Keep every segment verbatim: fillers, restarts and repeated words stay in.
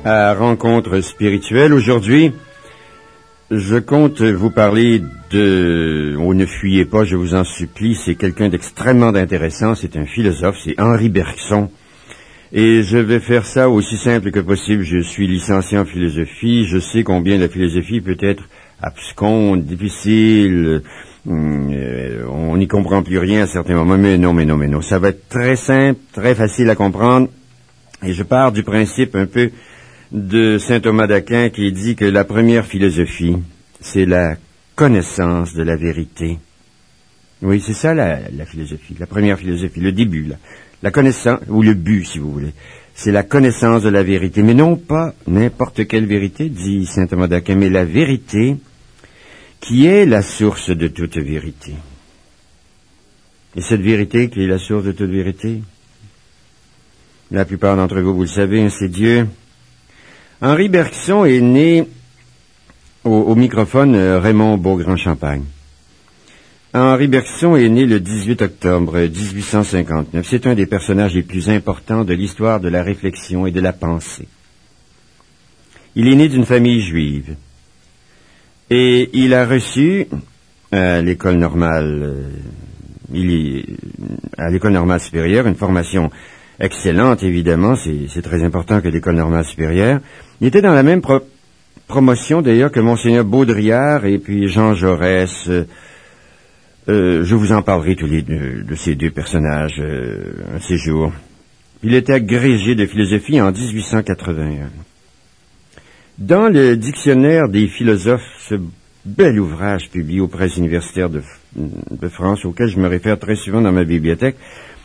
à Rencontre spirituelle. Aujourd'hui, je compte vous parler de... Oh, ne fuyez pas, je vous en supplie, c'est quelqu'un d'extrêmement intéressant, c'est un philosophe, c'est Henri Bergson. Et je vais faire ça aussi simple que possible. Je suis licencié en philosophie, je sais combien la philosophie peut être absconde, difficile, euh, on n'y comprend plus rien à certains moments, mais non, mais non, mais non, ça va être très simple, très facile à comprendre. Et je pars du principe un peu de saint Thomas d'Aquin qui dit que la première philosophie, c'est la connaissance de la vérité. Oui, c'est ça la, la philosophie, la première philosophie, le début, là. La connaissance, ou le but, si vous voulez. C'est la connaissance de la vérité, mais non pas n'importe quelle vérité, dit saint Thomas d'Aquin, mais la vérité qui est la source de toute vérité. Et cette vérité qui est la source de toute vérité, la plupart d'entre vous, vous le savez, c'est Dieu. Henri Bergson est né au, au microphone euh, Raymond Beaugrand-Champagne. Henri Bergson est né le dix-huit octobre dix-huit cent cinquante-neuf. C'est un des personnages les plus importants de l'histoire de la réflexion et de la pensée. Il est né d'une famille juive. Et il a reçu à l'école normale, euh, il est à l'école normale supérieure, une formation excellente, évidemment, c'est, c'est très important que l'école normale supérieure. Il était dans la même pro- promotion, d'ailleurs, que Monseigneur Baudrillard et puis Jean Jaurès. Euh, euh, je vous en parlerai tous les deux, de ces deux personnages euh, un de ces jours. Il était agrégé de philosophie en dix-huit cent quatre-vingt-un. Dans le dictionnaire des philosophes, ce bel ouvrage publié aux presses universitaires de, de France, auquel je me réfère très souvent dans ma bibliothèque,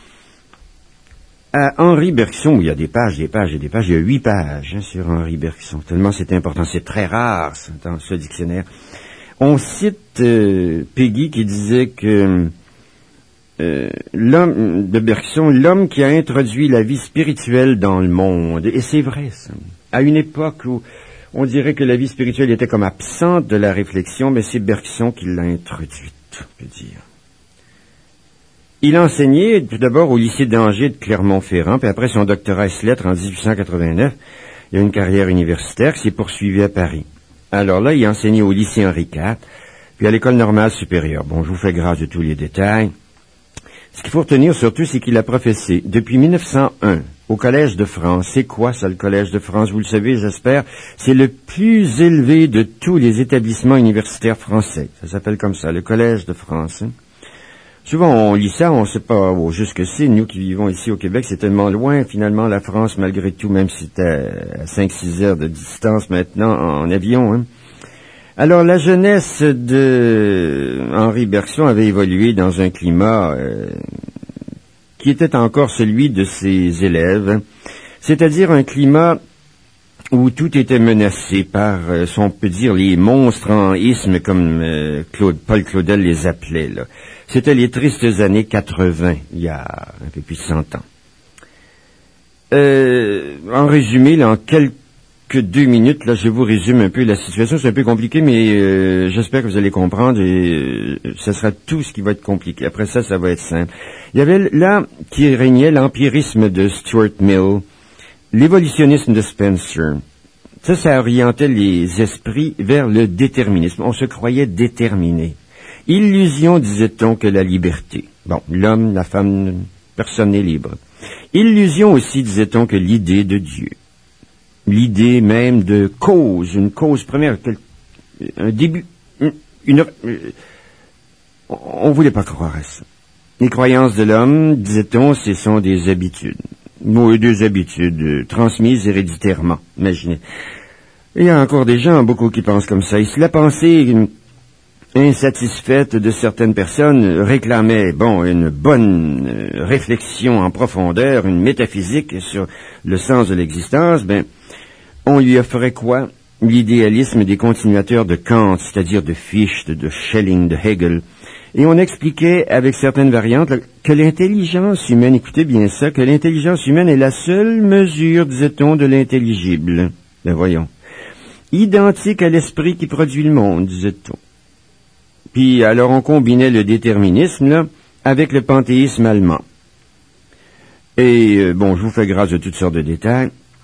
à Henri Bergson, où il y a des pages, des pages et des pages, il y a huit pages hein, sur Henri Bergson, tellement c'est important, c'est très rare ça, dans ce dictionnaire. On cite euh, Peggy qui disait que euh, l'homme de Bergson, l'homme qui a introduit la vie spirituelle dans le monde, et c'est vrai ça, à une époque où on dirait que la vie spirituelle était comme absente de la réflexion, mais c'est Bergson qui l'a introduite, on peut dire. Il a enseigné tout d'abord au lycée d'Angers de Clermont-Ferrand, puis après son doctorat ès lettres en dix-huit cent quatre-vingt-neuf, il a une carrière universitaire qui s'est poursuivie à Paris. Alors là, il a enseigné au lycée Henri quatre, puis à l'école normale supérieure. Bon, je vous fais grâce de tous les détails. Ce qu'il faut retenir surtout, c'est qu'il a professé depuis mille neuf cent un au Collège de France. C'est quoi ça, le Collège de France? Vous le savez, j'espère. C'est le plus élevé de tous les établissements universitaires français. Ça s'appelle comme ça, le Collège de France. Hein? Souvent, on lit ça, on ne sait pas oh, juste ce que c'est. Nous qui vivons ici au Québec, c'est tellement loin, finalement, la France, malgré tout, même si c'était à cinq six heures de distance maintenant en avion. Hein. Alors, la jeunesse de Henri Bergson avait évolué dans un climat euh, qui était encore celui de ses élèves, hein. C'est-à-dire un climat où tout était menacé par, euh, si on peut dire, les monstres en isthme, comme euh, Claude, Paul Claudel les appelait, là. C'était les tristes années quatre-vingts, il y a un peu plus de cent ans. Euh, en résumé, là, en quelques deux minutes, là, je vous résume un peu la situation. C'est un peu compliqué, mais euh, j'espère que vous allez comprendre et euh, ce sera tout ce qui va être compliqué. Après ça, ça va être simple. Il y avait là qui régnait l'empirisme de Stuart Mill, l'évolutionnisme de Spencer. Ça, ça orientait les esprits vers le déterminisme. On se croyait déterminé. Illusion, disait-on, que la liberté. Bon, l'homme, la femme, personne n'est libre. Illusion aussi, disait-on, que l'idée de Dieu. L'idée même de cause, une cause première, un début, une... une on ne voulait pas croire à ça. Les croyances de l'homme, disait-on, ce sont des habitudes. Oui, des habitudes euh, transmises héréditairement, imaginez. Il y a encore des gens, beaucoup qui pensent comme ça. Et si la pensée insatisfaite de certaines personnes réclamait, bon, une bonne euh, réflexion en profondeur, une métaphysique sur le sens de l'existence, ben, on lui offrait quoi? L'idéalisme des continuateurs de Kant, c'est-à-dire de Fichte, de Schelling, de Hegel. Et on expliquait, avec certaines variantes, que l'intelligence humaine, écoutez bien ça, que l'intelligence humaine est la seule mesure, disait-on, de l'intelligible. Ben voyons. Identique à l'esprit qui produit le monde, disait-on. Puis, alors on combinait le déterminisme, là, avec le panthéisme allemand. Et, euh, bon, je vous fais grâce de toutes sortes de détails.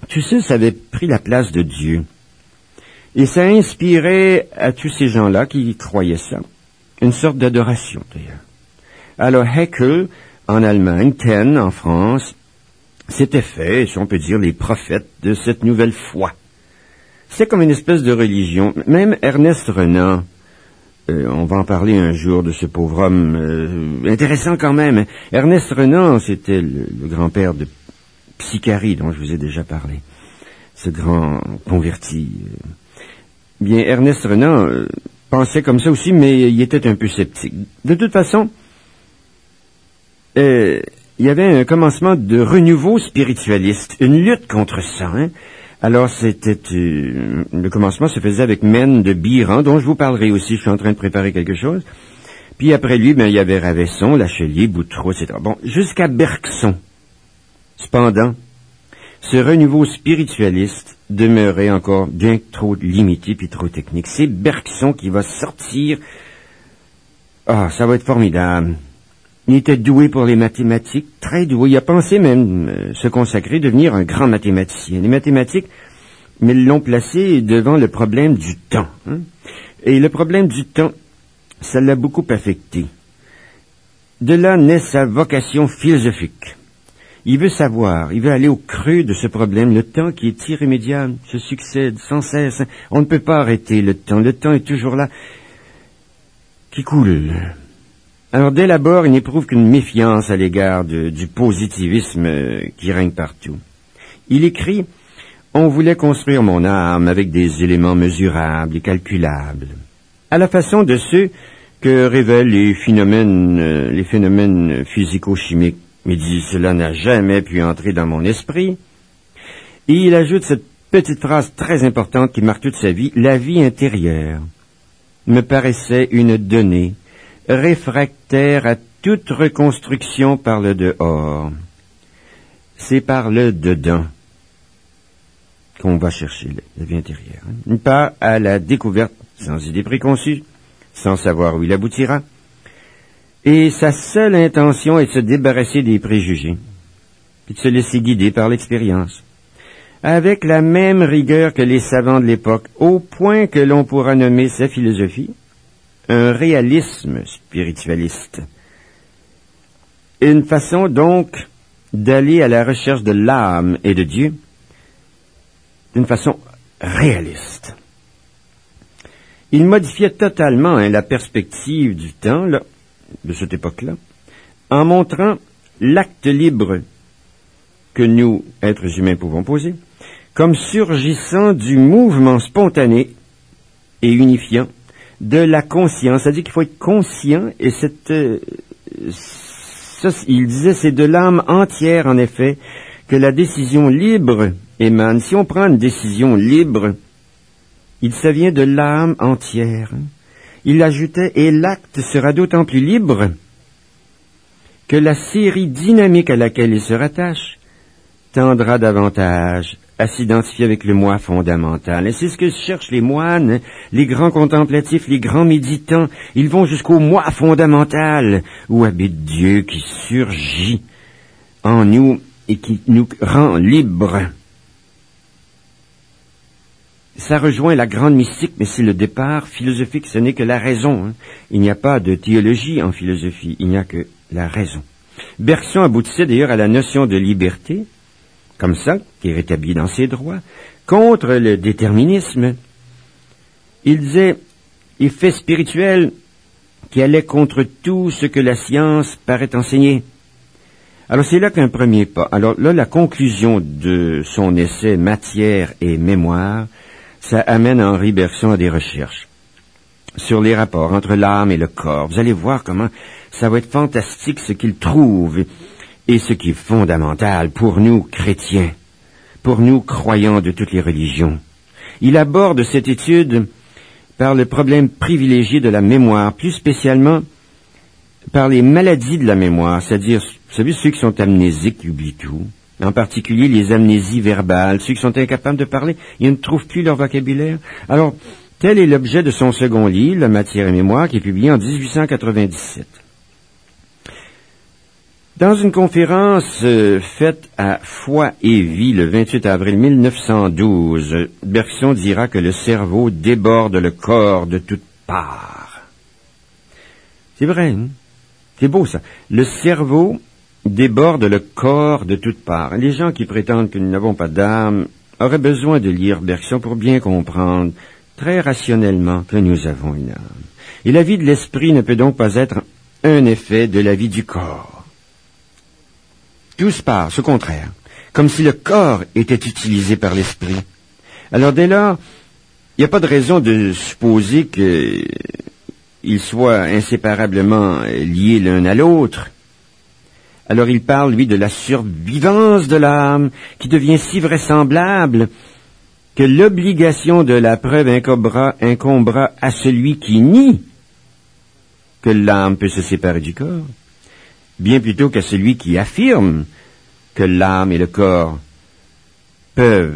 tout ça, ça avait pris la place de Dieu. Et ça inspirait à tous ces gens-là qui croyaient ça une sorte d'adoration, d'ailleurs. Alors Haeckel, en Allemagne, Taine, en France, s'était fait, si on peut dire, les prophètes de cette nouvelle foi. C'était comme une espèce de religion. Même Ernest Renan, euh, on va en parler un jour de ce pauvre homme, euh, intéressant quand même. Ernest Renan, c'était le, le grand-père de Psychari, dont je vous ai déjà parlé. Ce grand converti. Bien, Ernest Renan euh, pensait comme ça aussi, mais il était un peu sceptique. De toute façon, euh, il y avait un commencement de renouveau spiritualiste, une lutte contre ça, hein. Alors, c'était... Euh, le commencement se faisait avec Mène de Biran, dont je vous parlerai aussi, je suis en train de préparer quelque chose. Puis après lui, ben, il y avait Ravesson, Lachelier, Boutreau, et cetera. Bon, jusqu'à Bergson. Cependant, ce renouveau spiritualiste demeurait encore bien trop limité puis trop technique. C'est Bergson qui va sortir... Ah, ça va être formidable. Il était doué pour les mathématiques, très doué. Il a pensé même euh, se consacrer, devenir un grand mathématicien. Les mathématiques, mais l'ont placé devant le problème du temps. Hein? Et le problème du temps, ça l'a beaucoup affecté. De là naît sa vocation philosophique. Il veut savoir, il veut aller au creux de ce problème. Le temps qui est irrémédiable se succède sans cesse. On ne peut pas arrêter le temps. Le temps est toujours là, qui coule. Alors, dès l'abord, il n'éprouve qu'une méfiance à l'égard de, du positivisme euh, qui règne partout. Il écrit « On voulait construire mon âme avec des éléments mesurables et calculables, à la façon de ceux que révèlent les phénomènes, euh, les phénomènes physico-chimiques. Il dit « Cela n'a jamais pu entrer dans mon esprit. » Et il ajoute cette petite phrase très importante qui marque toute sa vie « La vie intérieure me paraissait une donnée réfractaire à toute reconstruction par le dehors. C'est par le dedans qu'on va chercher la vie intérieure. Hein. Pas à la découverte sans idée préconçue, sans savoir où il aboutira. Et sa seule intention est de se débarrasser des préjugés, puis de se laisser guider par l'expérience, avec la même rigueur que les savants de l'époque, au point que l'on pourra nommer sa philosophie un réalisme spiritualiste. Une façon donc d'aller à la recherche de l'âme et de Dieu d'une façon réaliste. Il modifiait totalement hein, la perspective du temps, là, de cette époque-là, en montrant l'acte libre que nous, êtres humains, pouvons poser, comme surgissant du mouvement spontané et unifiant de la conscience. C'est-à-dire qu'il faut être conscient, et cette, euh, ça, il disait, c'est de l'âme entière, en effet, que la décision libre émane. Si on prend une décision libre, il ça vient de l'âme entière. Il ajoutait, et l'acte sera d'autant plus libre que la série dynamique à laquelle il se rattache tendra davantage à s'identifier avec le moi fondamental. Et c'est ce que cherchent les moines, les grands contemplatifs, les grands méditants. Ils vont jusqu'au moi fondamental, où habite Dieu qui surgit en nous et qui nous rend libres. Ça rejoint la grande mystique, mais c'est le départ philosophique, ce n'est que la raison. Hein. Il n'y a pas de théologie en philosophie, il n'y a que la raison. Bergson aboutissait d'ailleurs à la notion de liberté, comme ça, qui est rétabli dans ses droits, contre le déterminisme. Il disait, effet spirituel qui allait contre tout ce que la science paraît enseigner. Alors c'est là qu'un premier pas. Alors là, la conclusion de son essai Matière et mémoire, ça amène Henri Bergson à des recherches sur les rapports entre l'âme et le corps. Vous allez voir comment ça va être fantastique ce qu'il trouve. Et ce qui est fondamental pour nous chrétiens, pour nous croyants de toutes les religions. Il aborde cette étude par le problème privilégié de la mémoire, plus spécialement par les maladies de la mémoire, c'est-à-dire, vous savez, ceux qui sont amnésiques, qui oublient tout, en particulier les amnésies verbales, ceux qui sont incapables de parler, ils ne trouvent plus leur vocabulaire. Alors, tel est l'objet de son second livre, La Matière et mémoire, qui est publié en dix-huit cent quatre-vingt-dix-sept. Dans une conférence euh, faite à Foi et Vie le vingt-huit avril mille neuf cent douze, Bergson dira que le cerveau déborde le corps de toutes parts. C'est vrai, hein? C'est beau ça. Le cerveau déborde le corps de toutes parts. Les gens qui prétendent que nous n'avons pas d'âme auraient besoin de lire Bergson pour bien comprendre très rationnellement que nous avons une âme. Et la vie de l'esprit ne peut donc pas être un effet de la vie du corps. Tout se passe, au contraire, comme si le corps était utilisé par l'esprit. Alors dès lors, il n'y a pas de raison de supposer qu'ils soient inséparablement liés l'un à l'autre. Alors il parle, lui, de la survivance de l'âme, qui devient si vraisemblable que l'obligation de la preuve incombera, incombera à celui qui nie que l'âme peut se séparer du corps, bien plutôt qu'à celui qui affirme que l'âme et le corps peuvent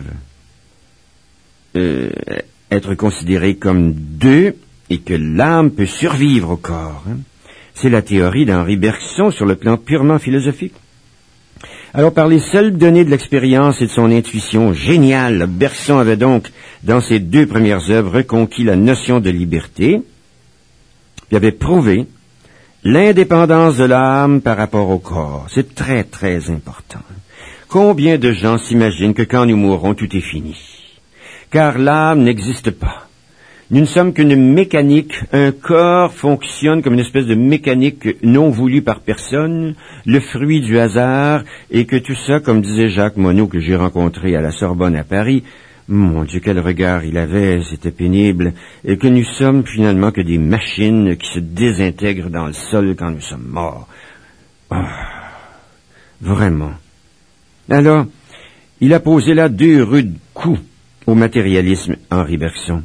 euh, être considérés comme deux et que l'âme peut survivre au corps. Hein. C'est la théorie d'Henri Bergson sur le plan purement philosophique. Alors, par les seules données de l'expérience et de son intuition géniale, Bergson avait donc, dans ses deux premières œuvres, reconquis la notion de liberté. Il avait prouvé l'indépendance de l'âme par rapport au corps. C'est très, très important. Combien de gens s'imaginent que quand nous mourrons, tout est fini? Car l'âme n'existe pas. Nous ne sommes qu'une mécanique. Un corps fonctionne comme une espèce de mécanique non voulue par personne, le fruit du hasard, et que tout ça, comme disait Jacques Monod, que j'ai rencontré à la Sorbonne à Paris, mon Dieu, quel regard il avait, c'était pénible, et que nous sommes finalement que des machines qui se désintègrent dans le sol quand nous sommes morts. Oh, vraiment. Alors, il a posé là deux rudes coups au matérialisme, Henri Bergson.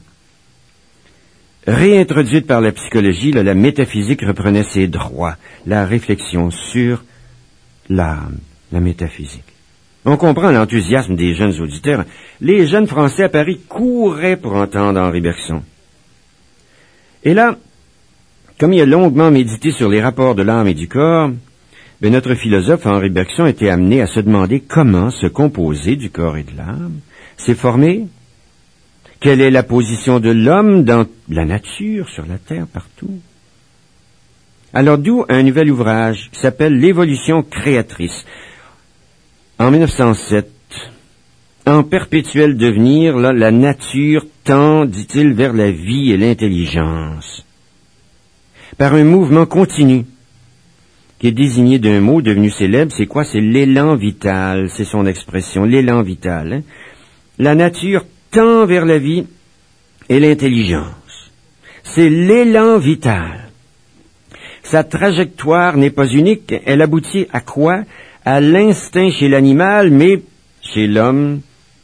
Réintroduite par la psychologie, là, la métaphysique reprenait ses droits, la réflexion sur l'âme, la métaphysique. On comprend l'enthousiasme des jeunes auditeurs. Les jeunes Français à Paris couraient pour entendre Henri Bergson. Et là, comme il a longuement médité sur les rapports de l'âme et du corps, ben notre philosophe Henri Bergson était amené à se demander comment se composer du corps et de l'âme, s'est formé, quelle est la position de l'homme dans la nature, sur la terre, partout. Alors d'où un nouvel ouvrage qui s'appelle L'évolution créatrice. En mille neuf cent sept, en perpétuel devenir, là, la nature tend, dit-il, vers la vie et l'intelligence. Par un mouvement continu, qui est désigné d'un mot devenu célèbre, c'est quoi? C'est l'élan vital, c'est son expression, l'élan vital. Hein? La nature tend vers la vie et l'intelligence. C'est l'élan vital. Sa trajectoire n'est pas unique, elle aboutit à quoi? À l'instinct chez l'animal, mais chez l'homme,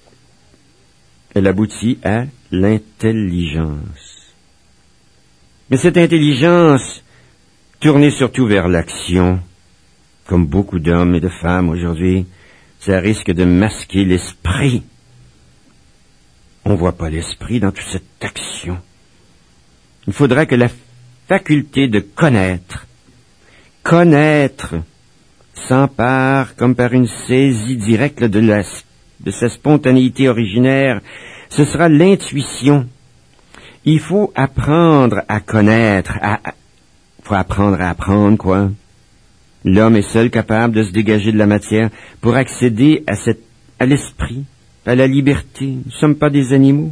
elle aboutit à l'intelligence. Mais cette intelligence, tournée surtout vers l'action, comme beaucoup d'hommes et de femmes aujourd'hui, ça risque de masquer l'esprit. On ne voit pas l'esprit dans toute cette action. Il faudra que la faculté de connaître, connaître, s'empare comme par une saisie directe de, la, de sa spontanéité originaire. Ce sera l'intuition. Il faut apprendre à connaître, à, à, faut apprendre à apprendre, quoi. L'homme est seul capable de se dégager de la matière pour accéder à cette, à l'esprit, à la liberté. Nous ne sommes pas des animaux.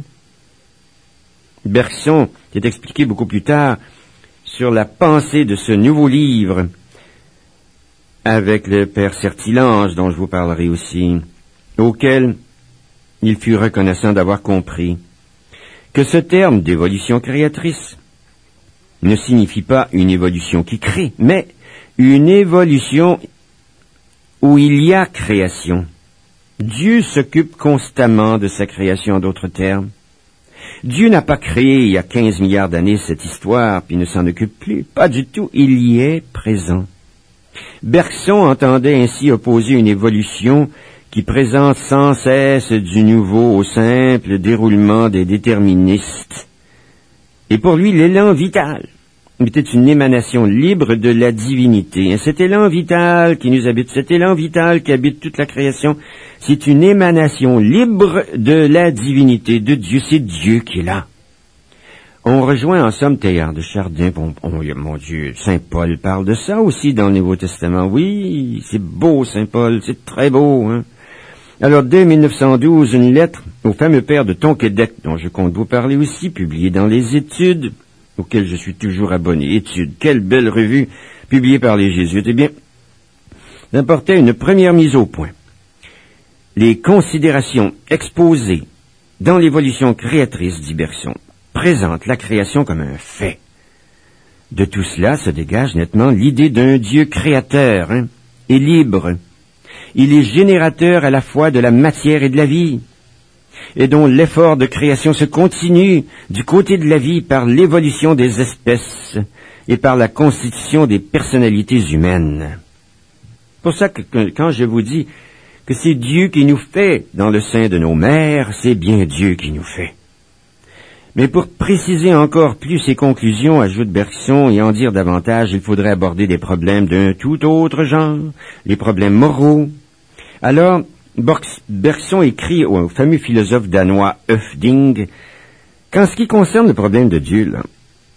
Bergson, qui est expliqué beaucoup plus tard sur la pensée de ce nouveau livre, avec le père Certilange, dont je vous parlerai aussi, auquel il fut reconnaissant d'avoir compris que ce terme d'évolution créatrice ne signifie pas une évolution qui crée, mais une évolution où il y a création. Dieu s'occupe constamment de sa création, en d'autres termes. Dieu n'a pas créé il y a quinze milliards d'années cette histoire, puis ne s'en occupe plus. Pas du tout, il y est présent. Bergson entendait ainsi opposer une évolution qui présente sans cesse du nouveau au simple déroulement des déterministes. Et pour lui, l'élan vital était une émanation libre de la divinité. Cet élan vital qui nous habite, cet élan vital qui habite toute la création, c'est une émanation libre de la divinité, de Dieu. C'est Dieu qui est là. On rejoint en somme Teilhard de Chardin. Bon, oh, mon Dieu, Saint Paul parle de ça aussi dans le Nouveau Testament. Oui, c'est beau, Saint Paul, c'est très beau, hein. Alors, dès mille neuf cent douze, une lettre au fameux père de Tonquédec, dont je compte vous parler aussi, publiée dans les Études, auxquelles je suis toujours abonné. Études, quelle belle revue, publiée par les Jésuites. Eh bien, d'apporter une première mise au point. Les considérations exposées dans l'évolution créatrice, dit Bergson, présentent la création comme un fait. De tout cela se dégage nettement l'idée d'un Dieu créateur, hein, et libre. Il est générateur à la fois de la matière et de la vie, et dont l'effort de création se continue du côté de la vie par l'évolution des espèces et par la constitution des personnalités humaines. C'est pour ça que, que quand je vous dis que c'est Dieu qui nous fait dans le sein de nos mères, c'est bien Dieu qui nous fait. Mais pour préciser encore plus ces conclusions, ajoute Bergson, et en dire davantage, il faudrait aborder des problèmes d'un tout autre genre, les problèmes moraux. Alors, Bergson écrit au fameux philosophe danois Höffding qu'en ce qui concerne le problème de Dieu, là,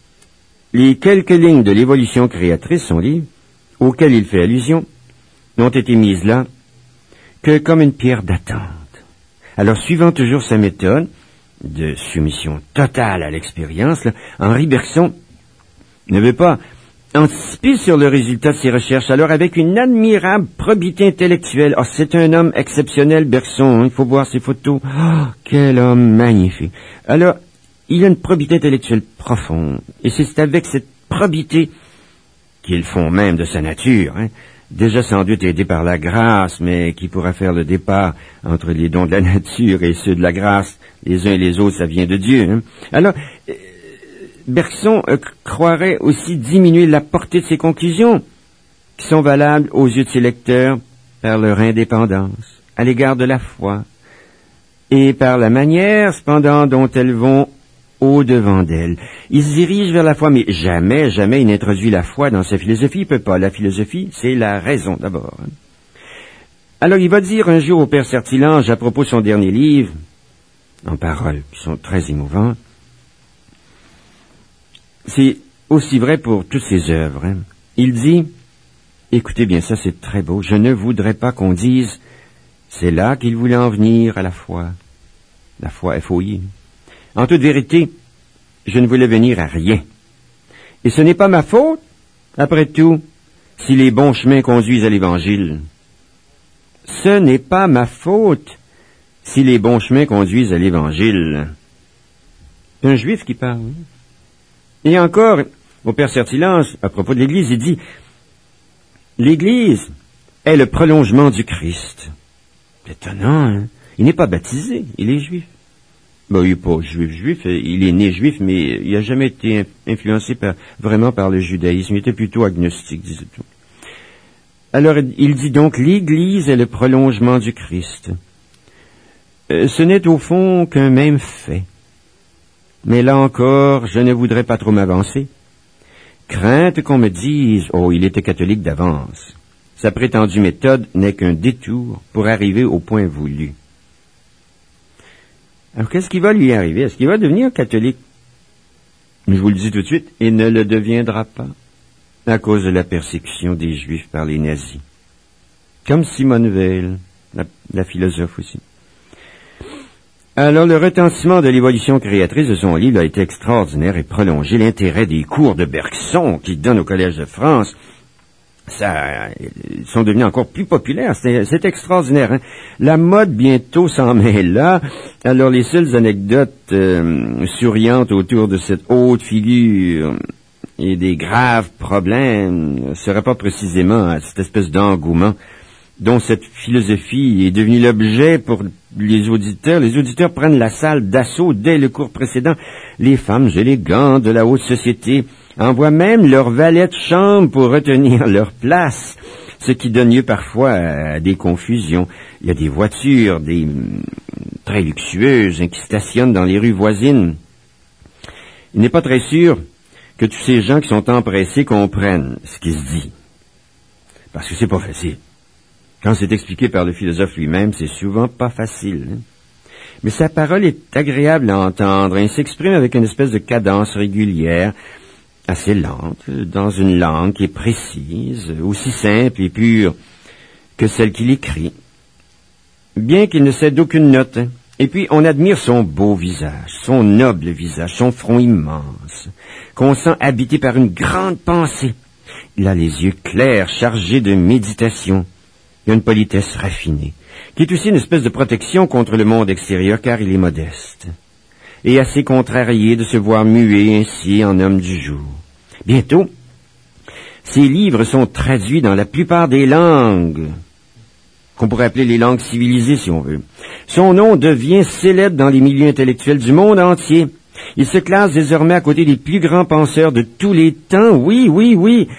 les quelques lignes de l'évolution créatrice, son livre, auxquelles il fait allusion, n'ont été mises là que comme une pierre d'attente. Alors, suivant toujours sa méthode de soumission totale à l'expérience, là, Henri Bergson ne veut pas anticiper sur le résultat de ses recherches. Alors, avec une admirable probité intellectuelle, oh, c'est un homme exceptionnel, Bergson, hein, il faut voir ses photos. Oh, quel homme magnifique. Alors, il a une probité intellectuelle profonde, et c'est avec cette probité qui est le fond même de sa nature, hein, déjà sans doute aidé par la grâce, mais qui pourra faire le départ entre les dons de la nature et ceux de la grâce, les uns et les autres, ça vient de Dieu. Hein. Alors, Bergson euh, croirait aussi diminuer la portée de ses conclusions, qui sont valables aux yeux de ses lecteurs par leur indépendance, à l'égard de la foi, et par la manière, cependant, dont elles vont au-devant d'elle. Il se dirige vers la foi, mais jamais, jamais il n'introduit la foi dans sa philosophie. Il peut pas. La philosophie, c'est la raison, d'abord. Alors, il va dire un jour au père Sertilange, à propos de son dernier livre, en paroles qui sont très émouvantes, c'est aussi vrai pour toutes ses œuvres. Hein. Il dit, écoutez bien ça, c'est très beau, je ne voudrais pas qu'on dise, c'est là qu'il voulait en venir à la foi. La foi, F O I. En toute vérité, je ne voulais venir à rien. Et ce n'est pas ma faute, après tout, si les bons chemins conduisent à l'Évangile. Ce n'est pas ma faute, si les bons chemins conduisent à l'Évangile. C'est un juif qui parle. Et encore, au père Sertilange, à propos de l'Église, il dit, l'Église est le prolongement du Christ. C'est étonnant, hein? Il n'est pas baptisé, il est juif. Ben, il n'est pas juif, juif, il est né juif, mais il n'a jamais été influencé par, vraiment par le judaïsme. Il était plutôt agnostique, disait-on. Alors, il dit donc, l'Église est le prolongement du Christ. Euh, ce n'est au fond qu'un même fait. Mais là encore, je ne voudrais pas trop m'avancer. Crainte qu'on me dise, oh, il était catholique d'avance. Sa prétendue méthode n'est qu'un détour pour arriver au point voulu. Alors, qu'est-ce qui va lui arriver? Est-ce qu'il va devenir catholique? Je vous le dis tout de suite, il ne le deviendra pas à cause de la persécution des Juifs par les nazis. Comme Simone Weil, la, la philosophe aussi. Alors, le retentissement de l'évolution créatrice de son livre a été extraordinaire et prolongé. L'intérêt des cours de Bergson qu'il donne au Collège de France, ça, ils sont devenus encore plus populaires. C'est, c'est extraordinaire. Hein? La mode bientôt s'en mêle là. Alors, les seules anecdotes euh, souriantes autour de cette haute figure et des graves problèmes ne seraient pas précisément à cette espèce d'engouement dont cette philosophie est devenue l'objet pour les auditeurs. Les auditeurs prennent la salle d'assaut dès le cours précédent. Les femmes élégantes de la haute société envoient même leurs valets de chambre pour retenir leur place, ce qui donne lieu parfois à des confusions. Il y a des voitures, des très luxueuses, hein, qui stationnent dans les rues voisines. Il n'est pas très sûr que tous ces gens qui sont empressés comprennent ce qui se dit. Parce que c'est pas facile. Quand c'est expliqué par le philosophe lui-même, c'est souvent pas facile. Hein? Mais sa parole est agréable à entendre. Il s'exprime avec une espèce de cadence régulière, assez lente, dans une langue qui est précise, aussi simple et pure que celle qu'il écrit, bien qu'il ne cède aucune note. Hein? Et puis, on admire son beau visage, son noble visage, son front immense, qu'on sent habité par une grande pensée. Il a les yeux clairs, chargés de méditation. Il a une politesse raffinée, qui est aussi une espèce de protection contre le monde extérieur, car il est modeste, et assez contrarié de se voir muet ainsi en homme du jour. Bientôt, ses livres sont traduits dans la plupart des langues, qu'on pourrait appeler les langues civilisées, si on veut. Son nom devient célèbre dans les milieux intellectuels du monde entier. Il se classe désormais à côté des plus grands penseurs de tous les temps. Oui, oui, oui.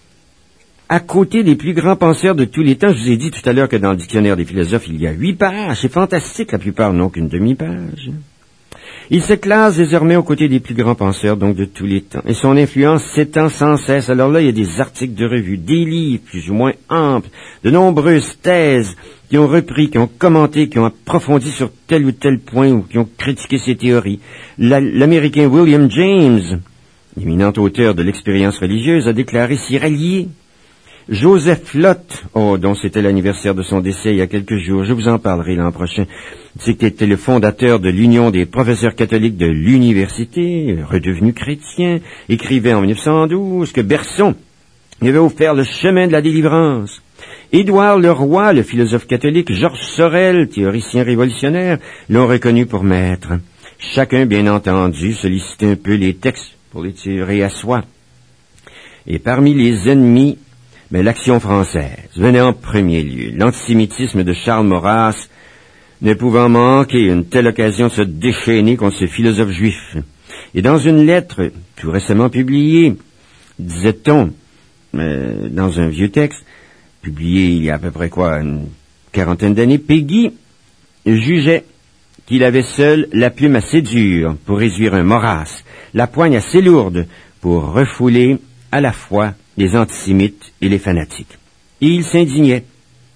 À côté des plus grands penseurs de tous les temps, je vous ai dit tout à l'heure que dans le dictionnaire des philosophes, il y a huit pages. C'est fantastique, la plupart n'ont qu'une demi-page. Il se classe désormais aux côtés des plus grands penseurs, donc de tous les temps. Et son influence s'étend sans cesse. Alors là, il y a des articles de revue, des livres plus ou moins amples, de nombreuses thèses qui ont repris, qui ont commenté, qui ont approfondi sur tel ou tel point ou qui ont critiqué ses théories. La, l'Américain William James, éminent auteur de l'expérience religieuse, a déclaré s'y rallier. Joseph Lott, oh, dont c'était l'anniversaire de son décès il y a quelques jours, je vous en parlerai l'an prochain, c'était le fondateur de l'Union des professeurs catholiques de l'université, redevenu chrétien, écrivait en mille neuf cent douze que Bergson lui avait offert le chemin de la délivrance. Édouard Leroy, le philosophe catholique, Georges Sorel, théoricien révolutionnaire, l'ont reconnu pour maître. Chacun, bien entendu, sollicitait un peu les textes pour les tirer à soi. Et parmi les ennemis, mais l'action française venait en premier lieu. L'antisémitisme de Charles Maurras ne pouvant manquer une telle occasion de se déchaîner contre ce philosophe juif. Et dans une lettre tout récemment publiée, disait-on, euh, dans un vieux texte, publié il y a à peu près quoi, une quarantaine d'années, Péguy jugeait qu'il avait seul la plume assez dure pour réduire un Maurras, la poigne assez lourde pour refouler à la fois les antisémites et les fanatiques. Et il s'indignait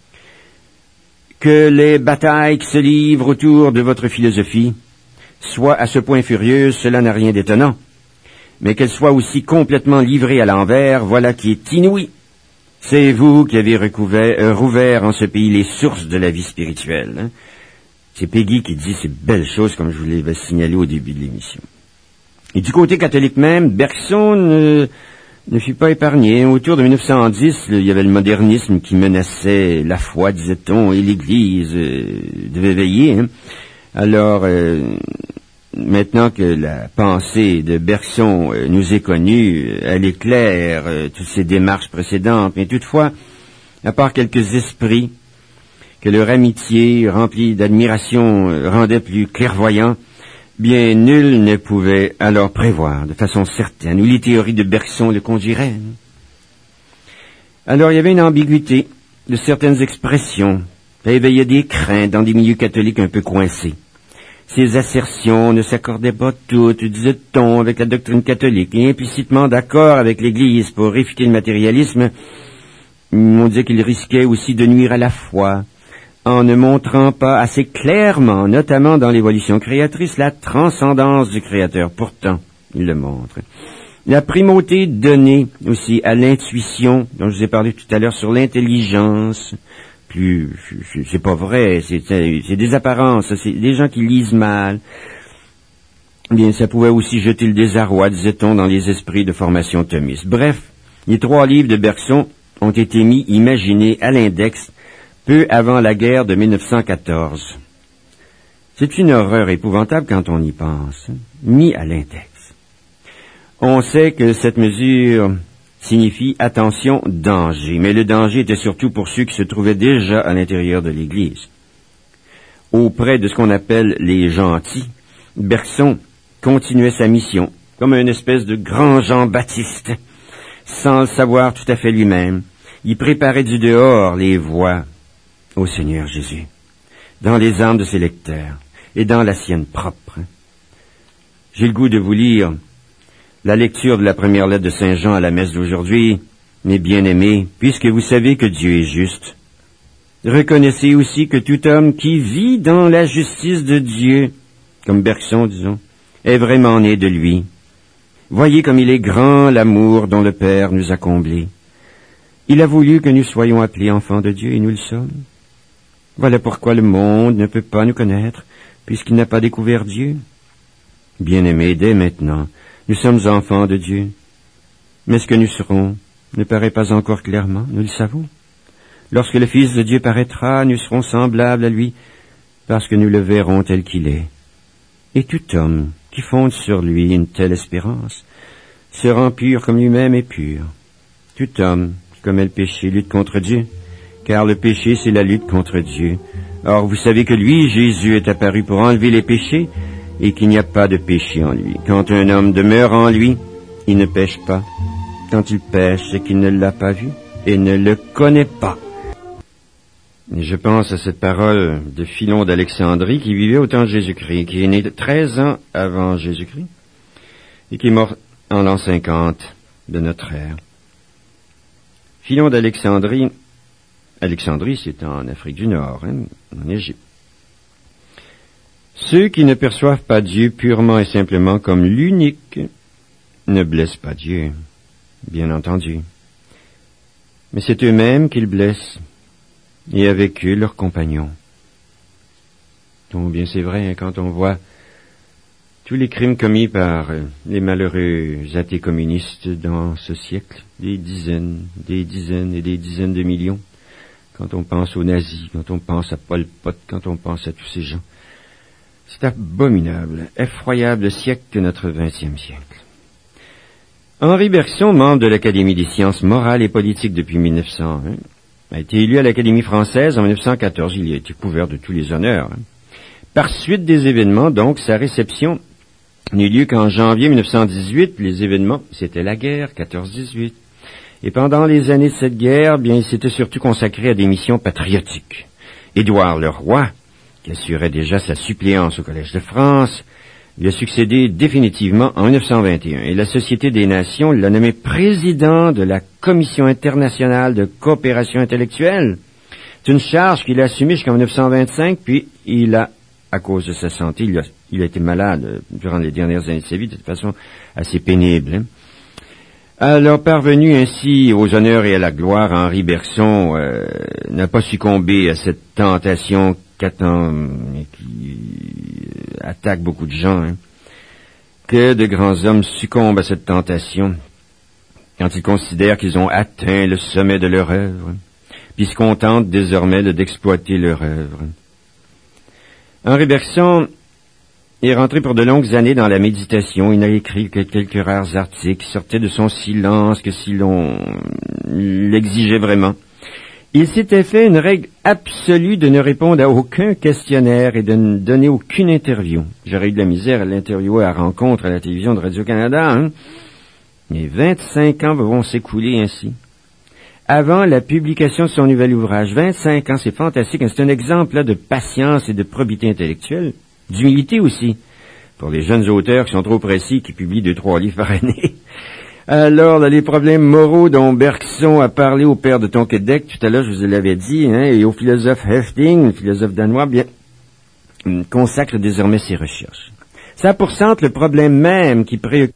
que les batailles qui se livrent autour de votre philosophie soient à ce point furieuses, cela n'a rien d'étonnant. Mais qu'elles soient aussi complètement livrées à l'envers, voilà qui est inouï. C'est vous qui avez recouvert, euh, rouvert en ce pays les sources de la vie spirituelle. Hein? C'est Péguy qui dit ces belles choses, comme je vous l'avais signalé au début de l'émission. Et du côté catholique même, Bergson ne... ne fut pas épargné. Autour de mille neuf cent dix, il y avait le modernisme qui menaçait la foi, disait-on, et l'Église euh, devait veiller. Hein. Alors, euh, maintenant que la pensée de Bergson euh, nous est connue, elle éclaire euh, toutes ces démarches précédentes, mais toutefois, à part quelques esprits que leur amitié, remplie d'admiration, euh, rendait plus clairvoyants, bien, nul ne pouvait alors prévoir de façon certaine où les théories de Bergson le conduiraient. Alors, il y avait une ambiguïté de certaines expressions. Ça éveillait des craintes dans des milieux catholiques un peu coincés. Ces assertions ne s'accordaient pas toutes, disait-on, avec la doctrine catholique, et implicitement d'accord avec l'Église pour réfuter le matérialisme. On disait qu'il risquait aussi de nuire à la foi, en ne montrant pas assez clairement, notamment dans l'évolution créatrice, la transcendance du Créateur. Pourtant, il le montre. La primauté donnée aussi à l'intuition, dont je vous ai parlé tout à l'heure, sur l'intelligence. Plus, c'est pas vrai, c'est, c'est des apparences, c'est des gens qui lisent mal. Bien, ça pouvait aussi jeter le désarroi, disait-on, dans les esprits de formation thomiste. Bref, les trois livres de Bergson ont été mis, imaginés à l'index peu avant la guerre de mille neuf cent quatorze. C'est une horreur épouvantable quand on y pense, mis à l'index. On sait que cette mesure signifie attention, danger, mais le danger était surtout pour ceux qui se trouvaient déjà à l'intérieur de l'Église. Auprès de ce qu'on appelle les gentils, Bergson continuait sa mission, comme une espèce de grand Jean-Baptiste, sans le savoir tout à fait lui-même. Il préparait du dehors les voies au Seigneur Jésus, dans les âmes de ses lecteurs et dans la sienne propre. J'ai le goût de vous lire la lecture de la première lettre de Saint Jean à la messe d'aujourd'hui. Mes bien-aimés, puisque vous savez que Dieu est juste, reconnaissez aussi que tout homme qui vit dans la justice de Dieu, comme Bergson, disons, est vraiment né de lui. Voyez comme il est grand l'amour dont le Père nous a comblés. Il a voulu que nous soyons appelés enfants de Dieu, et nous le sommes. Voilà pourquoi le monde ne peut pas nous connaître, puisqu'il n'a pas découvert Dieu. Bien-aimés, dès maintenant, nous sommes enfants de Dieu. Mais ce que nous serons ne paraît pas encore clairement, nous le savons. Lorsque le Fils de Dieu paraîtra, nous serons semblables à lui, parce que nous le verrons tel qu'il est. Et tout homme qui fonde sur lui une telle espérance se rend pur comme lui-même est pur. Tout homme qui commet le péché lutte contre Dieu, car le péché c'est la lutte contre Dieu. Or vous savez que lui, Jésus, est apparu pour enlever les péchés, et qu'il n'y a pas de péché en lui. Quand un homme demeure en lui, il ne pêche pas. Quand il pêche, c'est qu'il ne l'a pas vu et ne le connaît pas. Et je pense à cette parole de Philon d'Alexandrie qui vivait au temps de Jésus-Christ, qui est né treize ans avant Jésus-Christ et qui est mort en l'an cinquante de notre ère. Philon d'Alexandrie, Alexandrie c'est en Afrique du Nord, hein, en Égypte. Ceux qui ne perçoivent pas Dieu purement et simplement comme l'unique ne blessent pas Dieu, bien entendu. Mais c'est eux-mêmes qu'ils blessent, et avec eux leurs compagnons. Donc bien c'est vrai, hein, quand on voit tous les crimes commis par euh, les malheureux athées communistes dans ce siècle, des dizaines, des dizaines et des dizaines de millions, quand on pense aux nazis, quand on pense à Pol Pot, quand on pense à tous ces gens, c'est abominable, effroyable siècle que notre vingtième siècle. Henri Bergson, membre de l'Académie des sciences morales et politiques depuis mille neuf cent un, a été élu à l'Académie française en mille neuf cent quatorze. Il y a été couvert de tous les honneurs. Hein. Par suite des événements, donc, sa réception n'eut lieu qu'en janvier mille neuf cent dix-huit. Les événements, c'était la guerre, quatorze dix-huit. Et pendant les années de cette guerre, bien, il s'était surtout consacré à des missions patriotiques. Édouard Leroy, qui assurait déjà sa suppléance au Collège de France, lui a succédé définitivement en mille neuf cent vingt et un. Et la Société des Nations l'a nommé président de la Commission internationale de coopération intellectuelle. C'est une charge qu'il a assumée jusqu'en mille neuf cent vingt-cinq, puis il a, à cause de sa santé, il a, il a été malade durant les dernières années de sa vie, de toute façon assez pénible. Hein. Alors, parvenu ainsi aux honneurs et à la gloire, Henri Bergson euh, n'a pas succombé à cette tentation qu'attend et qui attaque beaucoup de gens, hein. Que de grands hommes succombent à cette tentation quand ils considèrent qu'ils ont atteint le sommet de leur œuvre, puis se contentent désormais de, d'exploiter leur œuvre. Henri Bergson est rentré pour de longues années dans la méditation. Il n'a écrit que quelques rares articles qui sortaient de son silence que si l'on l'exigeait vraiment. Il s'était fait une règle absolue de ne répondre à aucun questionnaire et de ne donner aucune interview. J'aurais eu de la misère à l'interviewer à rencontre à la télévision de Radio-Canada, hein. Mais vingt-cinq ans vont s'écouler ainsi. Avant la publication de son nouvel ouvrage, vingt-cinq ans, c'est fantastique, c'est un exemple là de patience et de probité intellectuelle, d'humilité aussi, pour les jeunes auteurs qui sont trop précis, qui publient deux, trois livres par année. Alors, là, les problèmes moraux dont Bergson a parlé au père de Tonquédec, tout à l'heure, je vous l'avais dit, hein, et au philosophe Hefting, le philosophe danois, bien, consacre désormais ses recherches. Ça pour centre le problème même qui préoccupe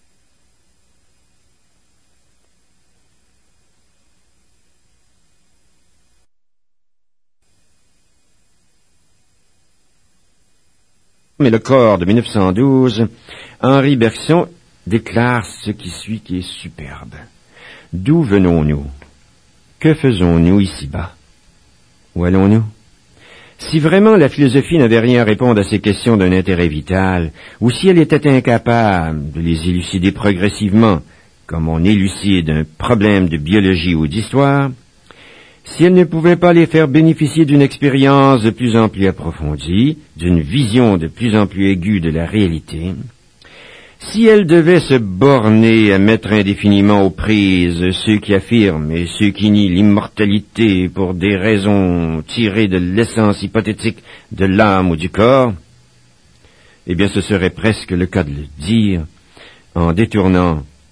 mais le corps de mille neuf cent douze, Henri Bergson déclare ce qui suit qui est superbe. D'où venons-nous? Que faisons-nous ici-bas? Où allons-nous? Si vraiment la philosophie n'avait rien à répondre à ces questions d'un intérêt vital, ou si elle était incapable de les élucider progressivement, comme on élucide un problème de biologie ou d'histoire, si elle ne pouvait pas les faire bénéficier d'une expérience de plus en plus approfondie, d'une vision de plus en plus aiguë de la réalité, si elle devait se borner à mettre indéfiniment aux prises ceux qui affirment et ceux qui nient l'immortalité pour des raisons tirées de l'essence hypothétique de l'âme ou du corps, eh bien ce serait presque le cas de le dire en détournant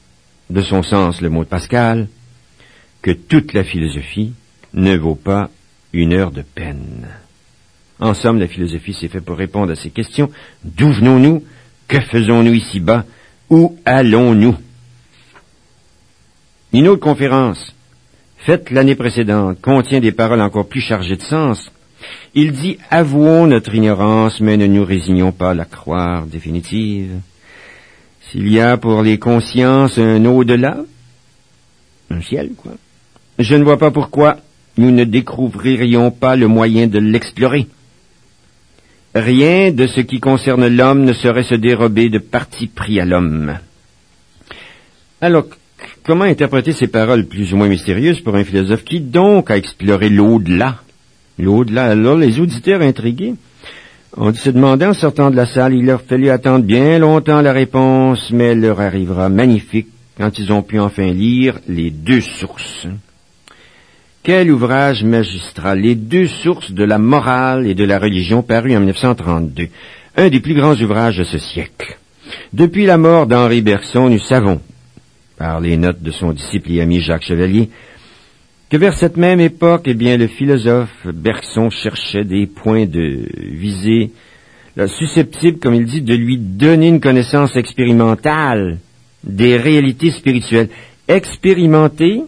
de son sens le mot de Pascal, que toute la philosophie ne vaut pas une heure de peine. En somme, la philosophie s'est faite pour répondre à ces questions. D'où venons-nous? Que faisons-nous ici-bas? Où allons-nous? Une autre conférence, faite l'année précédente, contient des paroles encore plus chargées de sens. Il dit « Avouons notre ignorance, mais ne nous résignons pas à la croire définitive. S'il y a pour les consciences un au-delà, un ciel, quoi, je ne vois pas pourquoi nous ne découvririons pas le moyen de l'explorer. Rien de ce qui concerne l'homme ne saurait se dérober de parti pris à l'homme. » Alors, comment interpréter ces paroles plus ou moins mystérieuses pour un philosophe qui donc a exploré l'au-delà? L'au-delà, alors les auditeurs intrigués ont dû se demander en sortant de la salle, il leur fallut attendre bien longtemps la réponse, mais elle leur arrivera magnifique quand ils ont pu enfin lire les deux sources. Quel ouvrage magistral, les deux sources de la morale et de la religion, paru en mille neuf cent trente-deux, un des plus grands ouvrages de ce siècle. Depuis la mort d'Henri Bergson, nous savons, par les notes de son disciple et ami Jacques Chevalier, que vers cette même époque, eh bien, le philosophe Bergson cherchait des points de visée là, susceptibles, comme il dit, de lui donner une connaissance expérimentale des réalités spirituelles. Expérimenter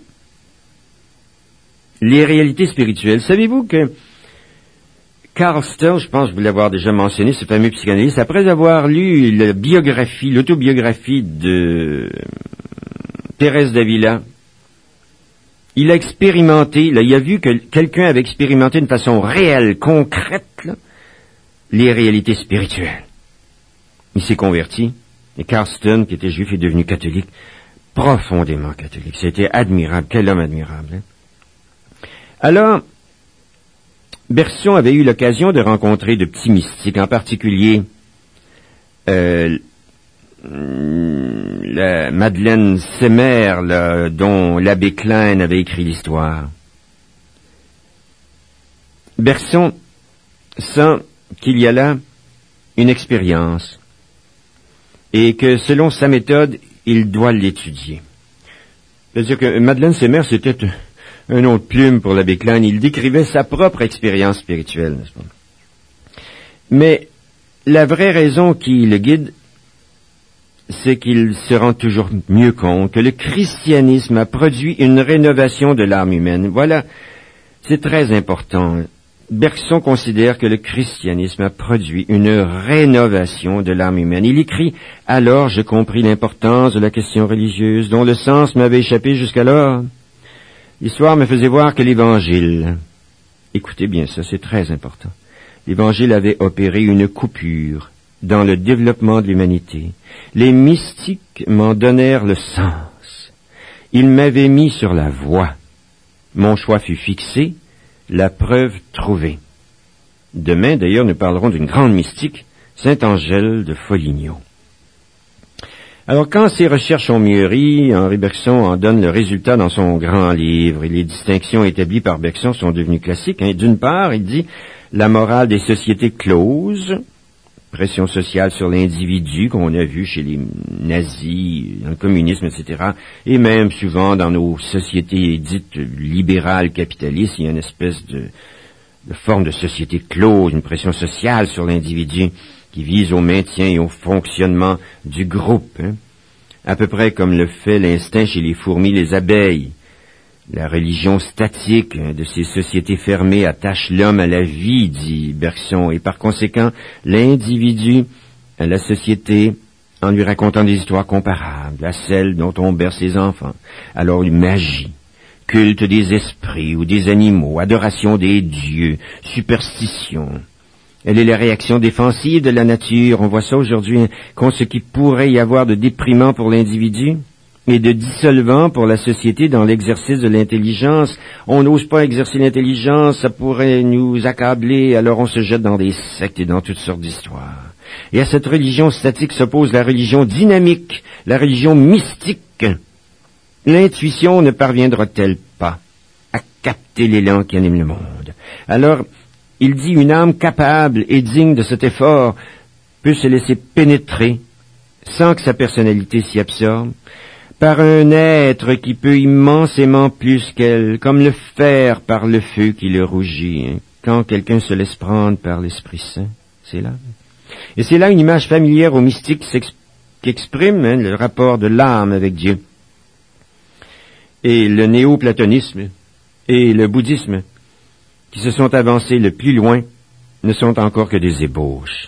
les réalités spirituelles. Savez-vous que Carl Stull, je pense vous l'avoir déjà mentionné, ce fameux psychanalyste, après avoir lu la biographie, l'autobiographie de Thérèse d'Avila, il a expérimenté, là, il a vu que quelqu'un avait expérimenté de façon réelle, concrète, là, les réalités spirituelles. Il s'est converti, et Carl Stull, qui était juif, est devenu catholique, profondément catholique. C'était admirable, quel homme admirable. Hein? Alors, Bergson avait eu l'occasion de rencontrer de petits mystiques, en particulier euh, la Madeleine Semmer, là, dont l'abbé Klein avait écrit l'histoire. Bergson sent qu'il y a là une expérience et que selon sa méthode, il doit l'étudier. C'est-à-dire que Madeleine Semmer, c'était un nom de plume pour l'abbé Klein. Il décrivait sa propre expérience spirituelle, n'est-ce pas? Mais la vraie raison qui le guide, c'est qu'il se rend toujours mieux compte que le christianisme a produit une rénovation de l'âme humaine. Voilà, c'est très important. Bergson considère que le christianisme a produit une rénovation de l'âme humaine. Il écrit « Alors je compris l'importance de la question religieuse, dont le sens m'avait échappé jusqu'alors. L'histoire me faisait voir que l'Évangile, écoutez bien ça, c'est très important, l'Évangile avait opéré une coupure dans le développement de l'humanité. Les mystiques m'en donnèrent le sens. Ils m'avaient mis sur la voie. Mon choix fut fixé, la preuve trouvée. Demain, d'ailleurs, nous parlerons d'une grande mystique, Sainte Angèle de Foligno. Alors, quand ces recherches ont mûri, Henri Bergson en donne le résultat dans son grand livre, et les distinctions établies par Bergson sont devenues classiques. Hein. D'une part, il dit « La morale des sociétés closes », pression sociale sur l'individu qu'on a vu chez les nazis, dans le communisme, et cetera, et même souvent dans nos sociétés dites libérales capitalistes, il y a une espèce de, de forme de société close, une pression sociale sur l'individu qui vise au maintien et au fonctionnement du groupe, hein, à peu près comme le fait l'instinct chez les fourmis, les abeilles. La religion statique de ces sociétés fermées attache l'homme à la vie, dit Bergson, et par conséquent l'individu à la société en lui racontant des histoires comparables à celles dont on berce ses enfants. Alors une magie, culte des esprits ou des animaux, adoration des dieux, superstition. Elle est la réaction défensive de la nature. On voit ça aujourd'hui, hein, contre ce qui pourrait y avoir de déprimant pour l'individu et de dissolvant pour la société dans l'exercice de l'intelligence. On n'ose pas exercer l'intelligence, ça pourrait nous accabler, alors on se jette dans des sectes et dans toutes sortes d'histoires. Et à cette religion statique s'oppose la religion dynamique, la religion mystique. L'intuition ne parviendra-t-elle pas à capter l'élan qui anime le monde? Alors, il dit une âme capable et digne de cet effort peut se laisser pénétrer sans que sa personnalité s'y absorbe par un être qui peut immensément plus qu'elle, comme le fer par le feu qui le rougit, hein, quand quelqu'un se laisse prendre par l'Esprit Saint. C'est là. Et c'est là une image familière aux mystiques qui exprime hein, le rapport de l'âme avec Dieu. Et le néo-platonisme et le bouddhisme, qui se sont avancés le plus loin, ne sont encore que des ébauches.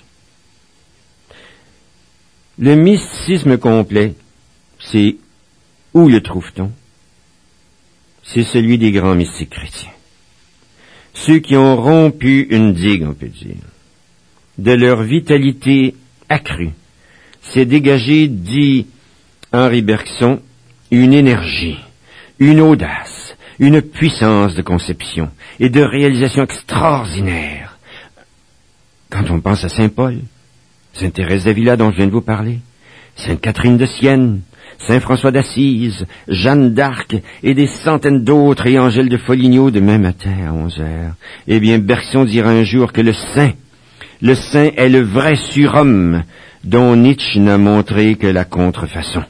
Le mysticisme complet, c'est où le trouve-t-on? C'est celui des grands mystiques chrétiens. Ceux qui ont rompu une digue, on peut dire. De leur vitalité accrue, s'est dégagé, dit Henri Bergson, une énergie, une audace, une puissance de conception et de réalisation extraordinaire. Quand on pense à Saint Paul, Sainte Thérèse d'Avila dont je viens de vous parler, Sainte Catherine de Sienne, Saint François d'Assise, Jeanne d'Arc et des centaines d'autres et Angèle de Foligno demain matin à onze heures, eh bien Bergson dira un jour que le saint, le saint est le vrai surhomme dont Nietzsche n'a montré que la contrefaçon.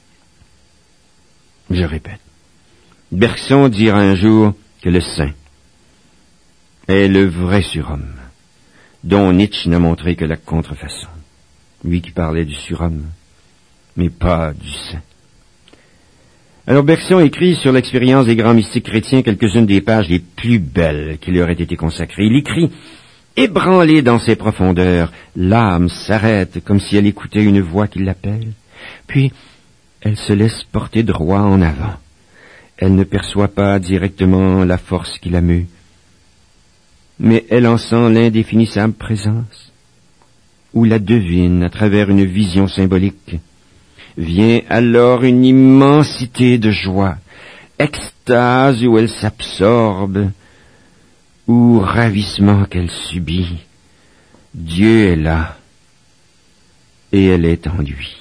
Je répète, Bergson dira un jour que le saint est le vrai surhomme dont Nietzsche n'a montré que la contrefaçon. Lui qui parlait du surhomme, mais pas du saint. Alors Bergson écrit sur l'expérience des grands mystiques chrétiens quelques-unes des pages les plus belles qui leur aient été consacrées. Il écrit, ébranlée dans ses profondeurs, l'âme s'arrête comme si elle écoutait une voix qui l'appelle, puis elle se laisse porter droit en avant. Elle ne perçoit pas directement la force qui la meut, mais elle en sent l'indéfinissable présence, ou la devine à travers une vision symbolique. Vient alors une immensité de joie, extase où elle s'absorbe, ou ravissement qu'elle subit. Dieu est là, et elle est en lui.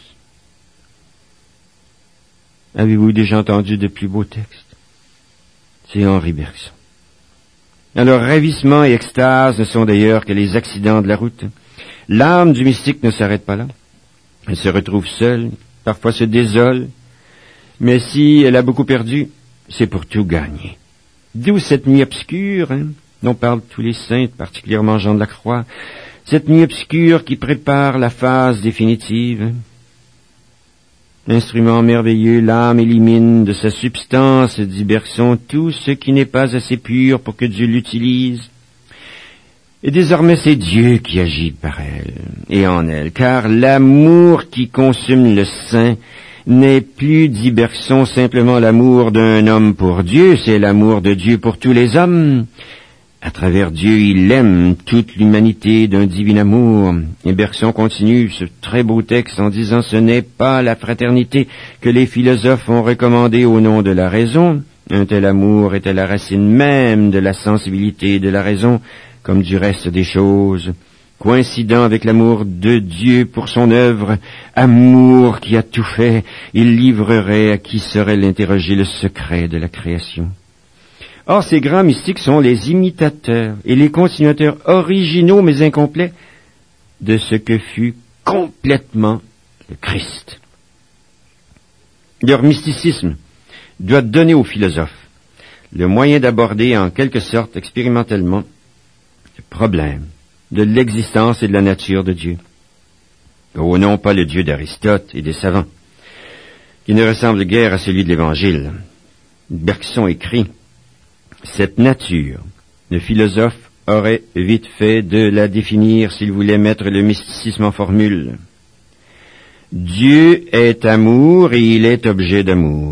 Avez-vous déjà entendu de plus beaux textes? C'est Henri Bergson. Alors, ravissement et extase ne sont d'ailleurs que les accidents de la route. L'âme du mystique ne s'arrête pas là. Elle se retrouve seule, parfois se désole, mais si elle a beaucoup perdu, c'est pour tout gagner. D'où cette nuit obscure, hein, dont parlent tous les saints, particulièrement Jean de la Croix, cette nuit obscure qui prépare la phase définitive. Instrument merveilleux, l'âme élimine de sa substance, dit Bergson, tout ce qui n'est pas assez pur pour que Dieu l'utilise. Et désormais c'est Dieu qui agit par elle et en elle, car l'amour qui consume le saint n'est plus, dit Bergson, simplement l'amour d'un homme pour Dieu, c'est l'amour de Dieu pour tous les hommes. À travers Dieu, il aime toute l'humanité d'un divin amour. Et Bergson continue ce très beau texte en disant « Ce n'est pas la fraternité que les philosophes ont recommandée au nom de la raison. Un tel amour était la racine même de la sensibilité et de la raison, comme du reste des choses. Coïncident avec l'amour de Dieu pour son œuvre, amour qui a tout fait, il livrerait à qui saurait l'interroger le secret de la création. » Or, ces grands mystiques sont les imitateurs et les continuateurs originaux mais incomplets de ce que fut complètement le Christ. Leur mysticisme doit donner aux philosophes le moyen d'aborder en quelque sorte expérimentalement le problème de l'existence et de la nature de Dieu. Oh non, pas le Dieu d'Aristote et des savants, qui ne ressemble guère à celui de l'Évangile. Bergson écrit « Cette nature, le philosophe aurait vite fait de la définir s'il voulait mettre le mysticisme en formule. Dieu est amour et il est objet d'amour.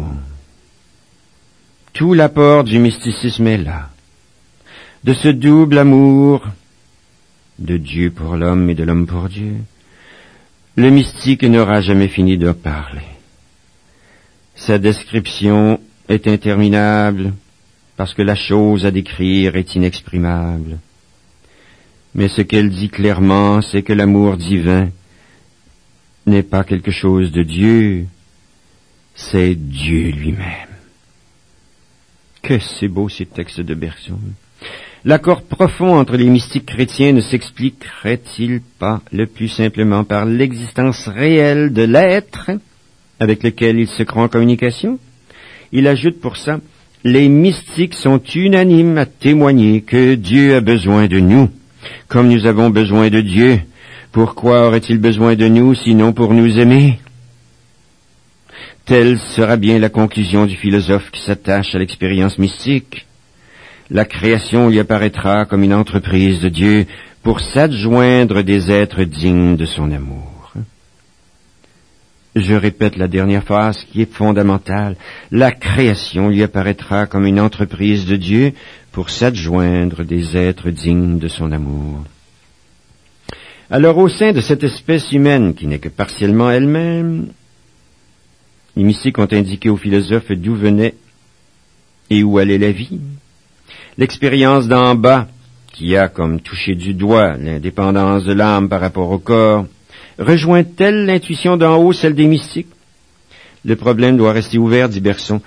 Tout l'apport du mysticisme est là. De ce double amour de Dieu pour l'homme et de l'homme pour Dieu, le mystique n'aura jamais fini de parler. Sa description est interminable, parce que la chose à décrire est inexprimable. Mais ce qu'elle dit clairement, c'est que l'amour divin n'est pas quelque chose de Dieu, c'est Dieu lui-même. Que c'est beau ces textes de Bergson. L'accord profond entre les mystiques chrétiens ne s'expliquerait-il pas le plus simplement par l'existence réelle de l'être avec lequel il se croit en communication. Il ajoute pour ça, les mystiques sont unanimes à témoigner que Dieu a besoin de nous, comme nous avons besoin de Dieu. Pourquoi aurait-il besoin de nous, sinon pour nous aimer? Telle sera bien la conclusion du philosophe qui s'attache à l'expérience mystique. La création lui apparaîtra comme une entreprise de Dieu pour s'adjoindre des êtres dignes de son amour. Je répète la dernière phrase qui est fondamentale. La création lui apparaîtra comme une entreprise de Dieu pour s'adjoindre des êtres dignes de son amour. Alors, au sein de cette espèce humaine qui n'est que partiellement elle-même, les mystiques ont indiqué aux philosophes d'où venait et où allait la vie. L'expérience d'en bas, qui a comme touché du doigt l'indépendance de l'âme par rapport au corps, rejoint-elle l'intuition d'en haut, celle des mystiques? Le problème doit rester ouvert, dit Bergson.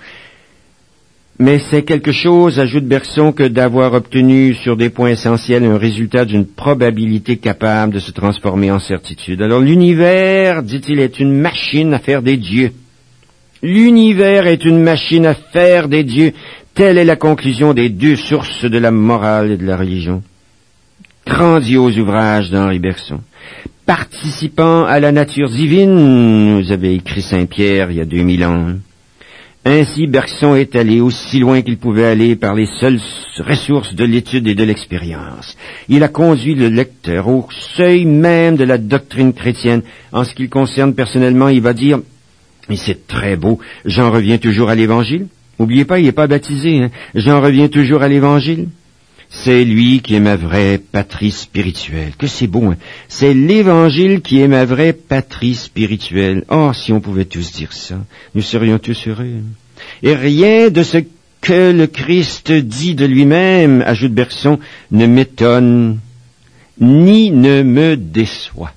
Mais c'est quelque chose, ajoute Bergson, que d'avoir obtenu sur des points essentiels un résultat d'une probabilité capable de se transformer en certitude. Alors l'univers, dit-il, est une machine à faire des dieux. L'univers est une machine à faire des dieux. Telle est la conclusion des deux sources de la morale et de la religion. Grandiose ouvrage d'Henri Bergson. Participant à la nature divine, nous avait écrit Saint-Pierre il y a deux mille ans. Ainsi, Bergson est allé aussi loin qu'il pouvait aller par les seules ressources de l'étude et de l'expérience. Il a conduit le lecteur au seuil même de la doctrine chrétienne. En ce qui le concerne personnellement, il va dire... Mais c'est très beau, j'en reviens toujours à l'Évangile. N'oubliez pas, il n'est pas baptisé, hein. J'en reviens toujours à l'Évangile. C'est lui qui est ma vraie patrie spirituelle. Que c'est beau, hein. C'est l'Évangile qui est ma vraie patrie spirituelle. Oh, si on pouvait tous dire ça, nous serions tous heureux. Et rien de ce que le Christ dit de lui-même, ajoute Bergson, ne m'étonne, ni ne me déçoit.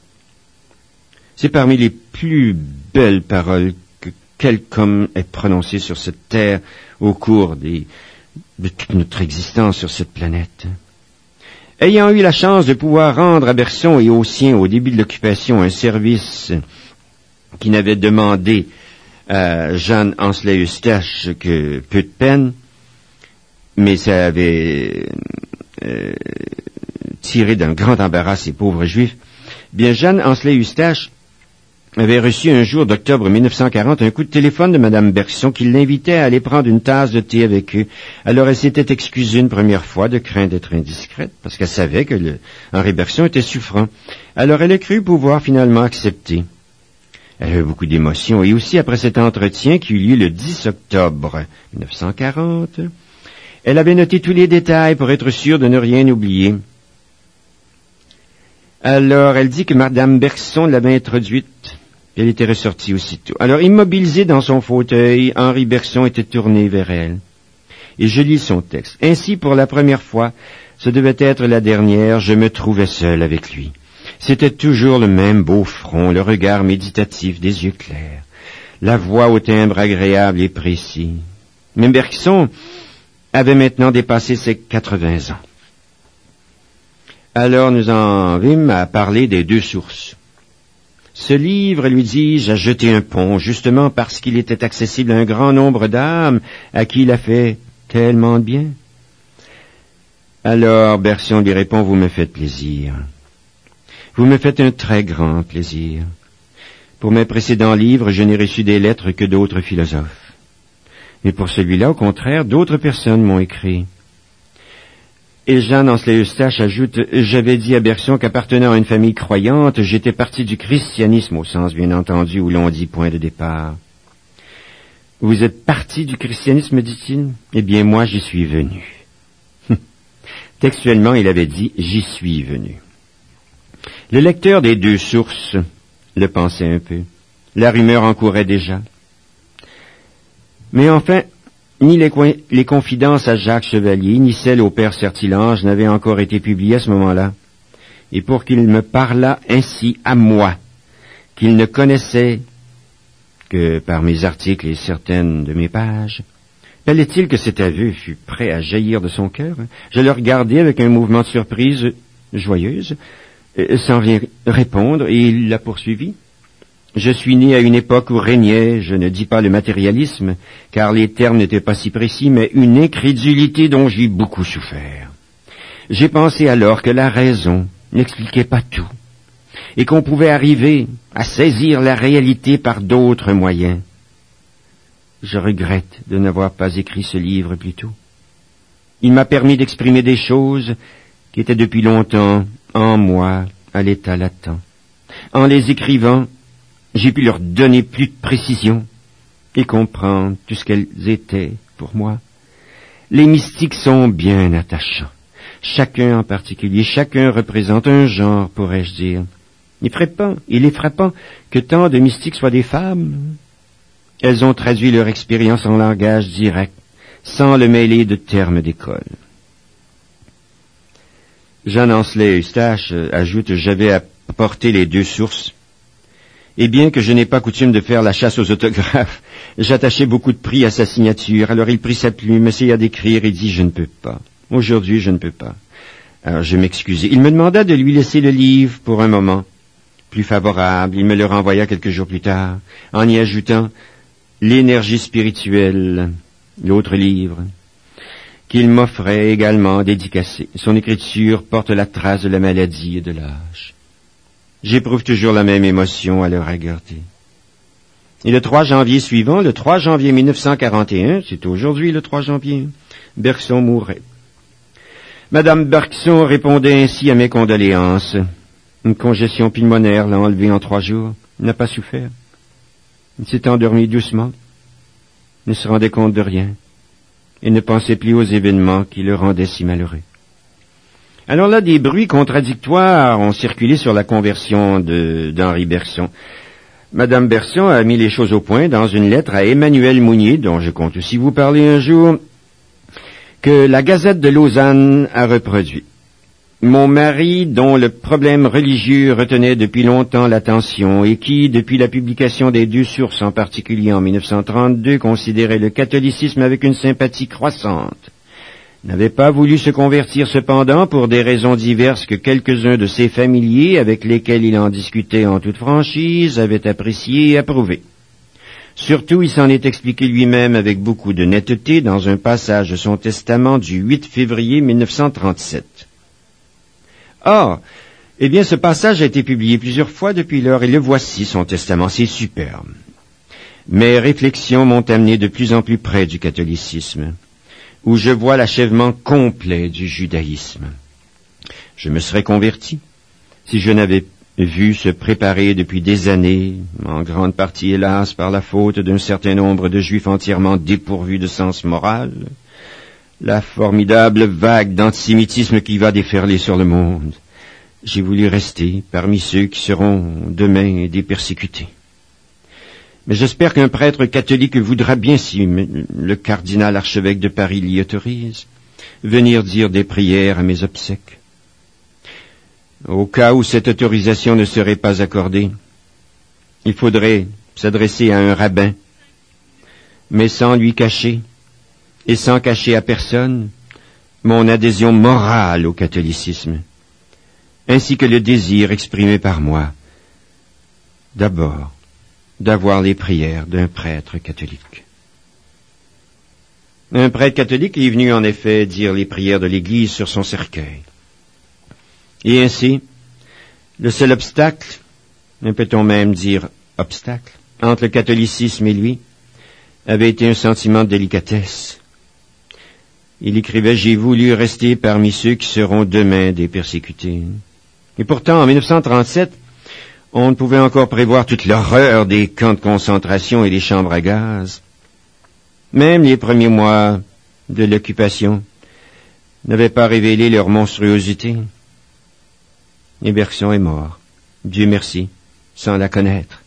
C'est parmi les plus belles paroles que quelqu'un ait prononcées sur cette terre au cours des, de toute notre existence sur cette planète. Ayant eu la chance de pouvoir rendre à Bergson et aux siens au début de l'occupation un service qui n'avait demandé à Jeanne Ancelin-Eustache que peu de peine, mais ça avait euh, tiré d'un grand embarras ces pauvres juifs, bien Jeanne Ancelin-Eustache avait reçu un jour d'octobre mille neuf cent quarante un coup de téléphone de Madame Bergson qui l'invitait à aller prendre une tasse de thé avec eux. Alors elle s'était excusée une première fois de crainte d'être indiscrète, parce qu'elle savait que le Henri Bergson était souffrant. Alors elle a cru pouvoir finalement accepter. Elle avait beaucoup d'émotion, et aussi après cet entretien qui eut lieu le dix octobre mille neuf cent quarante, elle avait noté tous les détails pour être sûre de ne rien oublier. Alors elle dit que Madame Bergson l'avait introduite. Elle était ressortie aussitôt. Alors, immobilisée dans son fauteuil, Henri Bergson était tourné vers elle. Et je lis son texte. Ainsi, pour la première fois, ce devait être la dernière, je me trouvais seul avec lui. C'était toujours le même beau front, le regard méditatif, des yeux clairs, la voix au timbre agréable et précis. Mais Bergson avait maintenant dépassé ses quatre-vingts ans. Alors, nous en vîmes à parler des deux sources. Ce livre, lui dis-je, a jeté un pont, justement parce qu'il était accessible à un grand nombre d'âmes à qui il a fait tellement de bien. Alors, Bergson lui répond, vous me faites plaisir. Vous me faites un très grand plaisir. Pour mes précédents livres, je n'ai reçu des lettres que d'autres philosophes. Mais pour celui-là, au contraire, d'autres personnes m'ont écrit. Et Jeanne Ancelin-Eustache ajoute, j'avais dit à Bergson qu'appartenant à une famille croyante, j'étais parti du christianisme, au sens bien entendu où l'on dit point de départ. Vous êtes parti du christianisme, dit-il? Eh bien, moi, j'y suis venu. Textuellement, il avait dit, j'y suis venu. Le lecteur des deux sources le pensait un peu. La rumeur en courait déjà. Mais enfin, ni les, co- les confidences à Jacques Chevalier, ni celles au père Sertilange n'avaient encore été publiées à ce moment-là. Et pour qu'il me parlât ainsi à moi, qu'il ne connaissait que par mes articles et certaines de mes pages, fallait-il que cet aveu fût prêt à jaillir de son cœur? Je le regardais avec un mouvement de surprise joyeuse, sans rien répondre, et il l'a poursuivi. Je suis né à une époque où régnait, je ne dis pas le matérialisme, car les termes n'étaient pas si précis, mais une incrédulité dont j'ai beaucoup souffert. J'ai pensé alors que la raison n'expliquait pas tout, et qu'on pouvait arriver à saisir la réalité par d'autres moyens. Je regrette de n'avoir pas écrit ce livre plus tôt. Il m'a permis d'exprimer des choses qui étaient depuis longtemps en moi à l'état latent. En les écrivant, j'ai pu leur donner plus de précision et comprendre tout ce qu'elles étaient pour moi. Les mystiques sont bien attachants. Chacun en particulier, chacun représente un genre, pourrais-je dire. Il est frappant, il est frappant que tant de mystiques soient des femmes. Elles ont traduit leur expérience en langage direct, sans le mêler de termes d'école. Jean Ancelet Eustache ajoute « J'avais apporté les deux sources. Et bien que je n'ai pas coutume de faire la chasse aux autographes, j'attachais beaucoup de prix à sa signature. Alors il prit sa plume, essaya d'écrire et dit « Je ne peux pas. Aujourd'hui, je ne peux pas. » Alors je m'excusai. Il me demanda de lui laisser le livre pour un moment. Plus favorable, il me le renvoya quelques jours plus tard, en y ajoutant « L'énergie spirituelle », l'autre livre, qu'il m'offrait également dédicacé. Son écriture porte la trace de la maladie et de l'âge. J'éprouve toujours la même émotion à le regarder. Et le trois janvier suivant, le trois janvier mille neuf cent quarante et un, c'est aujourd'hui le trois janvier, Bergson mourait. Madame Bergson répondait ainsi à mes condoléances. Une congestion pulmonaire l'a enlevé en trois jours. Il n'a pas souffert. Il s'est endormi doucement, ne se rendait compte de rien, et ne pensait plus aux événements qui le rendaient si malheureux. Alors là, des bruits contradictoires ont circulé sur la conversion de, d'Henri Bergson. Madame Bergson a mis les choses au point dans une lettre à Emmanuel Mounier, dont je compte aussi vous parler un jour, que la Gazette de Lausanne a reproduit. Mon mari, dont le problème religieux retenait depuis longtemps l'attention et qui, depuis la publication des deux sources, en particulier en mille neuf cent trente-deux, considérait le catholicisme avec une sympathie croissante, n'avait pas voulu se convertir cependant pour des raisons diverses que quelques-uns de ses familiers, avec lesquels il en discutait en toute franchise, avaient apprécié et approuvé. Surtout, il s'en est expliqué lui-même avec beaucoup de netteté dans un passage de son testament du huit février mille neuf cent trente-sept. Or, eh bien, ce passage a été publié plusieurs fois depuis lors, et le voici, son testament, c'est superbe. Mes réflexions m'ont amené de plus en plus près du catholicisme, où je vois l'achèvement complet du judaïsme. Je me serais converti si je n'avais vu se préparer depuis des années, en grande partie hélas par la faute d'un certain nombre de juifs entièrement dépourvus de sens moral, la formidable vague d'antisémitisme qui va déferler sur le monde. J'ai voulu rester parmi ceux qui seront demain des persécutés. Mais j'espère qu'un prêtre catholique voudra bien, si le cardinal archevêque de Paris l'y autorise, venir dire des prières à mes obsèques. Au cas où cette autorisation ne serait pas accordée, il faudrait s'adresser à un rabbin, mais sans lui cacher, et sans cacher à personne, mon adhésion morale au catholicisme, ainsi que le désir exprimé par moi, d'abord, d'avoir les prières d'un prêtre catholique. Un prêtre catholique est venu en effet dire les prières de l'Église sur son cercueil. Et ainsi, le seul obstacle, ne peut-on même dire obstacle, entre le catholicisme et lui, avait été un sentiment de délicatesse. Il écrivait « J'ai voulu rester parmi ceux qui seront demain des persécutés. » Et pourtant, en mille neuf cent trente-sept, on ne pouvait encore prévoir toute l'horreur des camps de concentration et des chambres à gaz. Même les premiers mois de l'occupation n'avaient pas révélé leur monstruosité. Et Bergson est mort, Dieu merci, sans la connaître.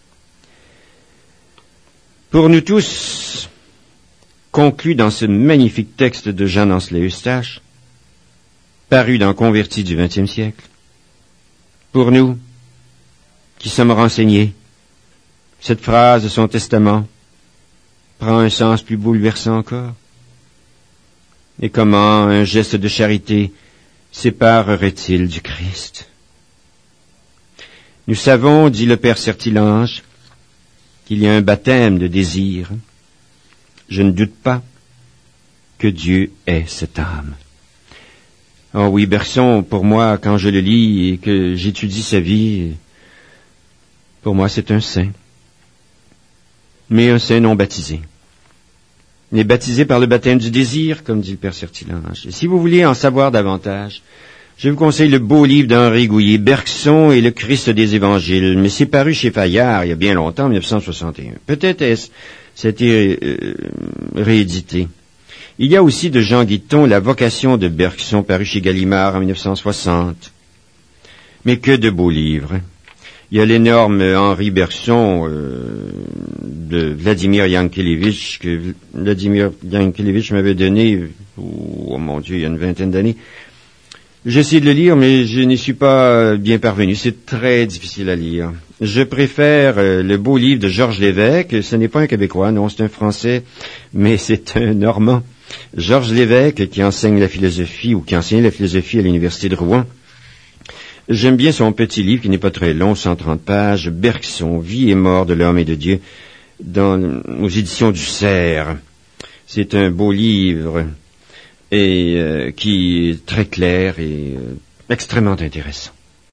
Pour nous tous, conclu dans ce magnifique texte de Jean Ancelet Eustache, paru dans Convertis du vingtième siècle, pour nous, qui sommes renseignés, cette phrase de son testament prend un sens plus bouleversant encore. Et comment un geste de charité séparerait-il du Christ? Nous savons, dit le père Sertilange, qu'il y a un baptême de désir. Je ne doute pas que Dieu ait cette âme. Oh oui, Bergson, pour moi, quand je le lis et que j'étudie sa vie, pour moi c'est un saint. Mais un saint non baptisé. Il est baptisé par le baptême du désir, comme dit le père Sertilange. Et si vous voulez en savoir davantage, je vous conseille le beau livre d'Henri Gouillet, Bergson et le Christ des Évangiles, mais c'est paru chez Fayard il y a bien longtemps, en dix-neuf cent soixante et un. Peut-être est-ce c'était euh, réédité. Il y a aussi de Jean Guiton, La vocation de Bergson, paru chez Gallimard en dix-neuf cent soixante. Mais que de beaux livres. Il y a l'énorme Henri Bergson euh, de Vladimir Yankelevitch, que Vladimir Yankelevitch m'avait donné, oh mon Dieu, il y a une vingtaine d'années. J'ai essayé de le lire, mais je n'y suis pas bien parvenu. C'est très difficile à lire. Je préfère euh, le beau livre de Georges Lévesque. Ce n'est pas un Québécois, non, c'est un Français, mais c'est un Normand. Georges Lévesque, qui enseigne la philosophie, ou qui enseigne la philosophie à l'Université de Rouen. J'aime bien son petit livre, qui n'est pas très long, cent trente pages, Bergson, Vie et mort de l'homme et de Dieu, dans, aux éditions du Cerf. C'est un beau livre, et euh, qui est très clair et euh, extrêmement intéressant.